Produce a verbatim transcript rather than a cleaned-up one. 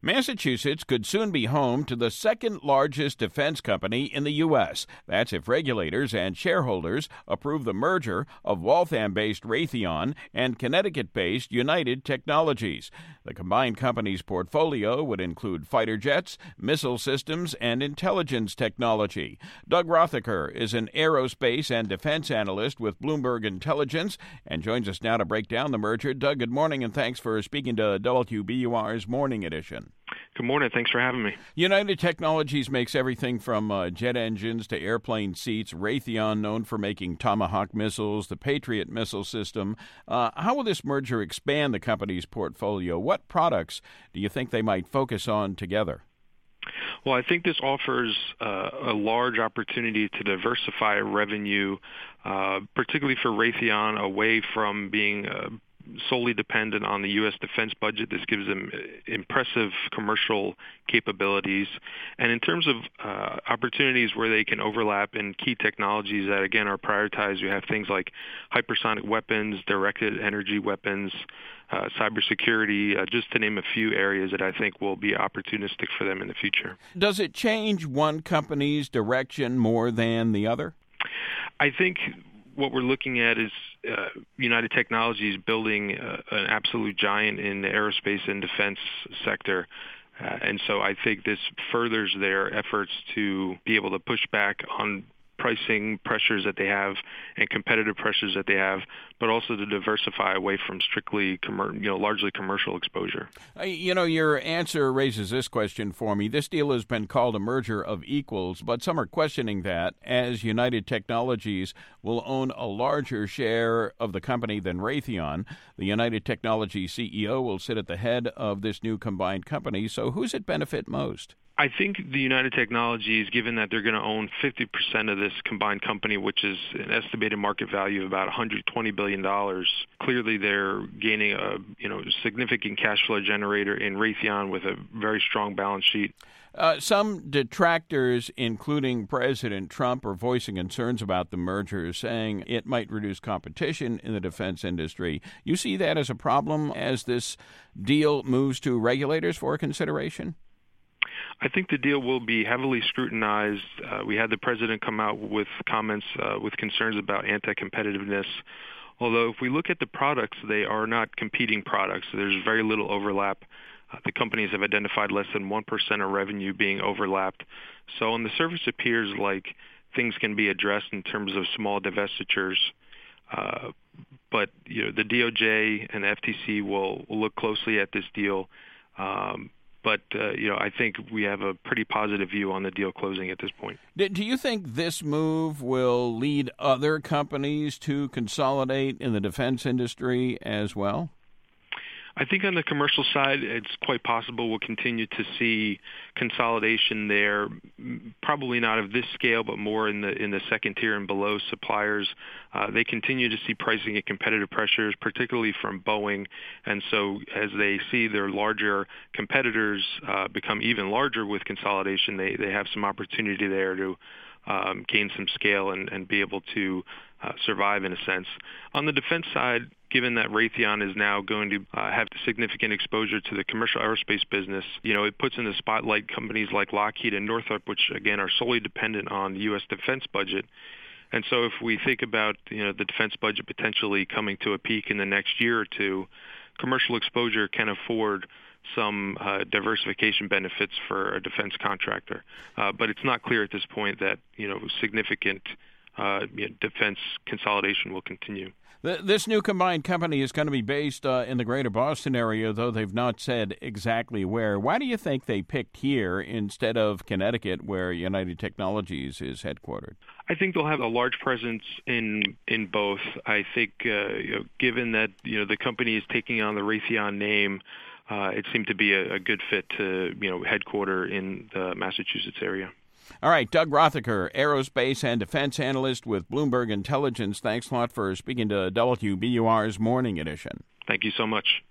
Massachusetts could soon be home to the second largest defense company in the U S. That's if regulators and shareholders approve the merger of Waltham-based Raytheon and Connecticut-based United Technologies. The combined company's portfolio would include fighter jets, missile systems, and intelligence technology. Doug Rothacker is an aerospace and defense analyst with Bloomberg Intelligence and joins us now to break down the merger. Doug, good morning, and thanks for speaking to W B U R's Morning Edition. Good morning. Thanks for having me. United Technologies makes everything from uh, jet engines to airplane seats. Raytheon, known for making Tomahawk missiles, the Patriot missile system. Uh, how will this merger expand the company's portfolio? What products do you think they might focus on together? Well, I think this offers uh, a large opportunity to diversify revenue, uh, particularly for Raytheon, away from being uh, solely dependent on the U S defense budget. This gives them impressive commercial capabilities. And in terms of uh, opportunities where they can overlap in key technologies that, again, are prioritized, you have things like hypersonic weapons, directed energy weapons, uh, cybersecurity, uh, just to name a few areas that I think will be opportunistic for them in the future. Does it change one company's direction more than the other? I think what we're looking at is uh, United Technologies building uh, an absolute giant in the aerospace and defense sector. Uh, and so I think this furthers their efforts to be able to push back on pricing pressures that they have and competitive pressures that they have, but also to diversify away from strictly, commer- you know, largely commercial exposure. Uh, you know, your answer raises this question for me. This deal has been called a merger of equals, but some are questioning that as United Technologies will own a larger share of the company than Raytheon. The United Technologies C E O will sit at the head of this new combined company. So who's it benefit most? I think the United Technologies, given that they're going to own fifty percent of this combined company, which is an estimated market value of about one hundred twenty billion dollars, clearly they're gaining a you know significant cash flow generator in Raytheon with a very strong balance sheet. Uh, some detractors, including President Trump, are voicing concerns about the merger, saying it might reduce competition in the defense industry. You see that as a problem as this deal moves to regulators for consideration? I think the deal will be heavily scrutinized. Uh, we had the president come out with comments uh, with concerns about anti-competitiveness. Although if we look at the products, they are not competing products. There's very little overlap. Uh, the companies have identified less than one percent of revenue being overlapped. So on the surface, it appears like things can be addressed in terms of small divestitures. Uh, but you know, the D O J and the F T C will, will look closely at this deal. Um, But, uh, you know, I think we have a pretty positive view on the deal closing at this point. Do you think this move will lead other companies to consolidate in the defense industry as well? I think on the commercial side, it's quite possible we'll continue to see consolidation there, probably not of this scale, but more in the in the second tier and below suppliers. Uh, they continue to see pricing and competitive pressures, particularly from Boeing. And so as they see their larger competitors uh, become even larger with consolidation, they, they have some opportunity there to um, gain some scale and, and be able to uh, survive in a sense. On the defense side, given that Raytheon is now going to uh, have significant exposure to the commercial aerospace business, you know, it puts in the spotlight companies like Lockheed and Northrop, which, again, are solely dependent on the U S defense budget. And so if we think about, you know, the defense budget potentially coming to a peak in the next year or two, commercial exposure can afford some uh, diversification benefits for a defense contractor. Uh, but it's not clear at this point that, you know, significant uh, you know, defense consolidation will continue. This new combined company is going to be based uh, in the greater Boston area, though they've not said exactly where. Why do you think they picked here instead of Connecticut, where United Technologies is headquartered? I think they'll have a large presence in in both. I think, uh, you know, given that you know the company is taking on the Raytheon name, uh, it seemed to be a, a good fit to you know headquarter in the Massachusetts area. All right, Doug Rothacker, aerospace and defense analyst with Bloomberg Intelligence. Thanks a lot for speaking to W B U R's Morning Edition. Thank you so much.